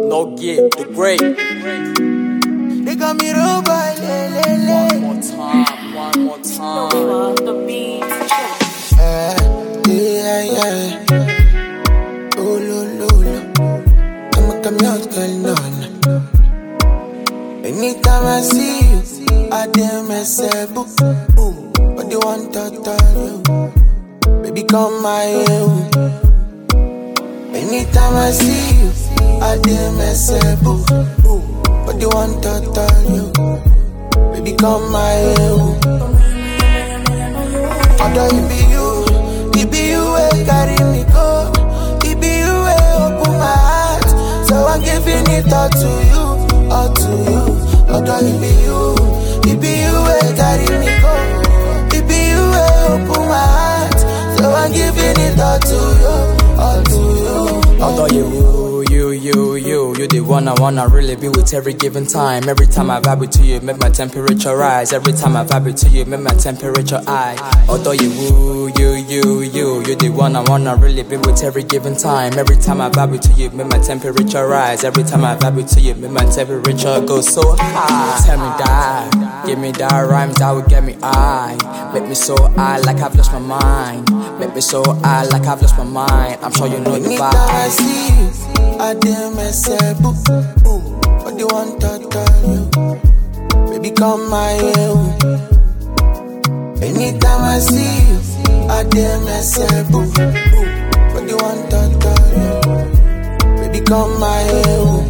No give the great. They got me robot, One more time. The beat. yeah. Oh, lo. I'ma come out, girl, no. Anytime I see you, I damn myself, boom. But they want to tell you, baby, come my way. Anytime I see you, I damn myself, boom. But they want to tell you, baby, come my way. Although it be you, carry me go. It be you, open my heart. So I'm giving it all to you, all to you. Although it be you, carry me go. It be you, open my heart. So I'm giving it all to you, all to you. Although you the one I wanna really be with every given time. Every time I vibe to you, make my temperature rise. Every time I vibe to you, make my temperature high. Although you the one I wanna really be with every given time. Every time I vibe to you, make my temperature rise. Every time I vibe to you, make my temperature go so high. Tell me that, give me that rhyme that will get me high. Make me so high like I've lost my mind. Make me so high like I've lost my mind. I'm sure you know the Anytime vibe. I see you, I damn myself, boom. But they want to tell you, baby, come my way. Anytime I see you, I damn myself, boom. But they want to tell you, baby, come my way.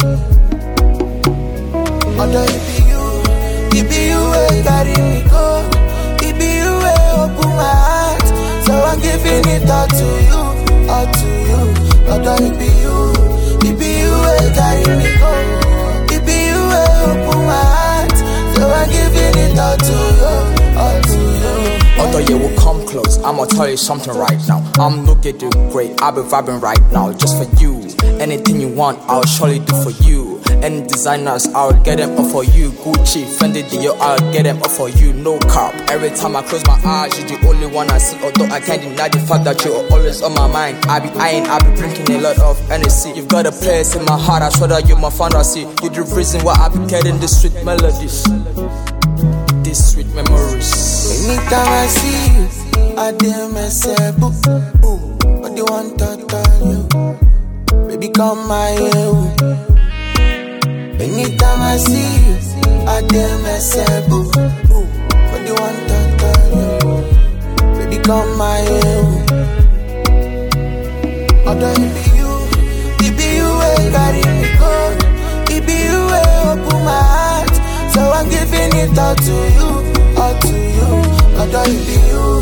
Although it be you, carry me go. It be you, open my heart. So I'm giving it all to you, all to you. Although it be you, carry me go. It be you, open my heart. So I'm giving it all to you, all to you. Although you will come close, I'ma tell you something right now. I'm looking great, I'll be vibing right now just for you. Anything you want, I'll surely do for you. Any designers, I'll get them all for you. Gucci, Fendi, Dior, I'll get them all for you. No cap. Every time I close my eyes, you're the only one I see. Although I can't deny the fact that you're always on my mind. I be eyeing, I be drinking a lot of NSC. You've got a place in my heart, I swear that you're my fantasy. You're the reason why I be getting these sweet melodies, these sweet memories. Anytime I see you, I damn myself, boom. But they want to tell you, baby, come my way. Anytime I see you, I damn myself, boom. But they want to tell you, baby, come my way. Although it be you, carry me go. It be you, open my heart. So I'm giving it all to you, all to you. Although it be you.